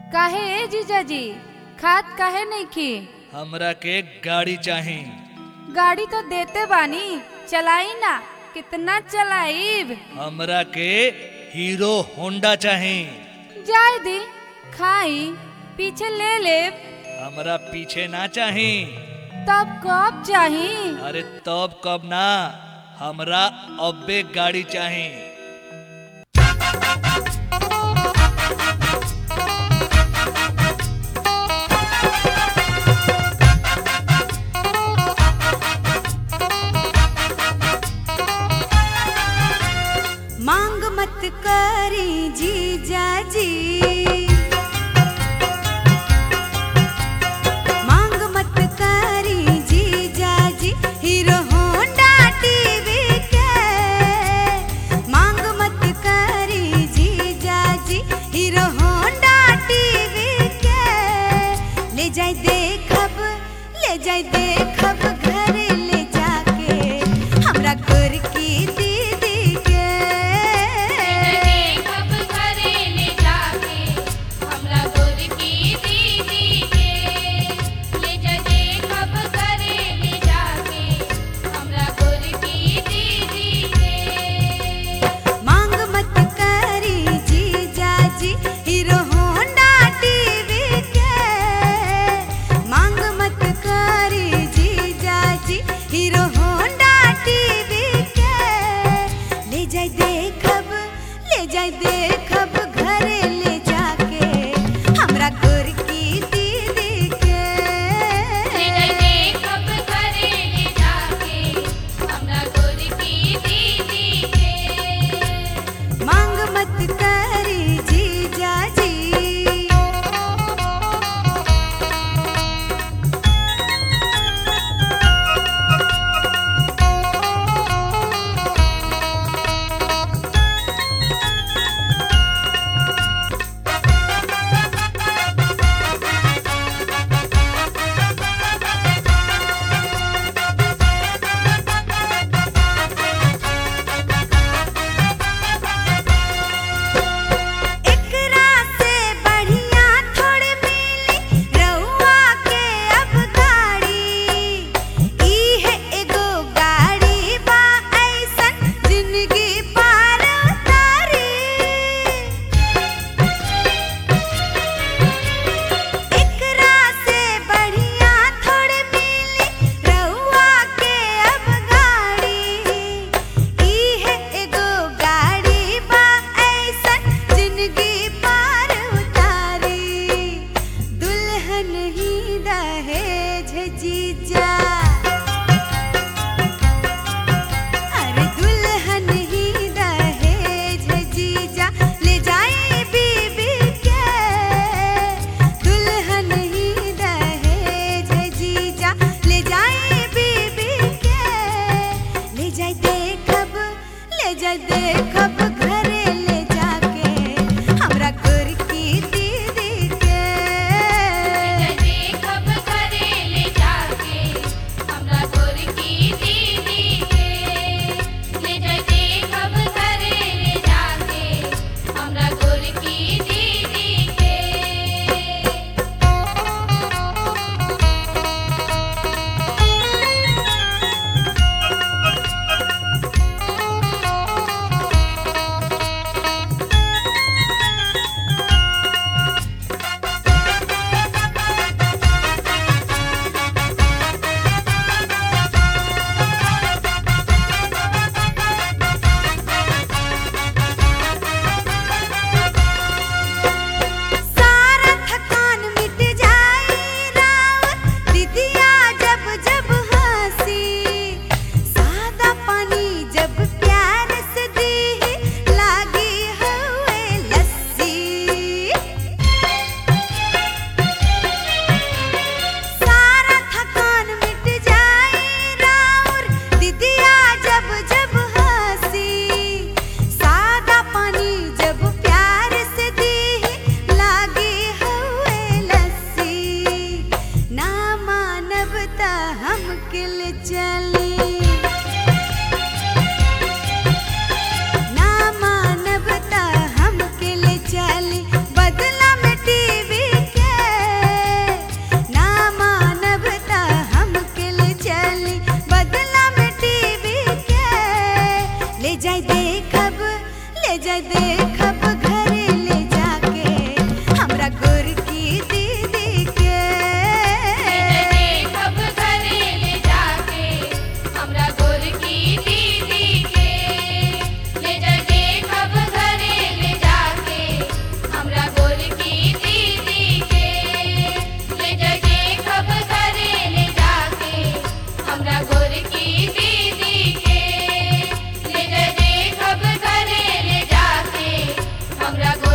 काहे ए जीजाजी खात काहे नहीं खी? हमरा के गाड़ी चाही। गाड़ी तो देते बानी, चलाई ना। कितना चलाईब? हमरा के हीरो होंडा चाही। जाए दी खाई पीछे ले ले। हमरा पीछे ना चाही। तब कब चाही? अरे तब कब ना, हमरा अब्बे गाड़ी चाही। मांग मत करी जीजाजी, मांग मत करी जीजाजी हीरो होंडा टीवी के। मांग मत करी जीजाजी हीरो होंडा टीवी के। ले जाए देखब, ले जाए देखब घरे ले जाके हमरा कर की हीरो होंडा टीवी के। मांग मत करी हमरा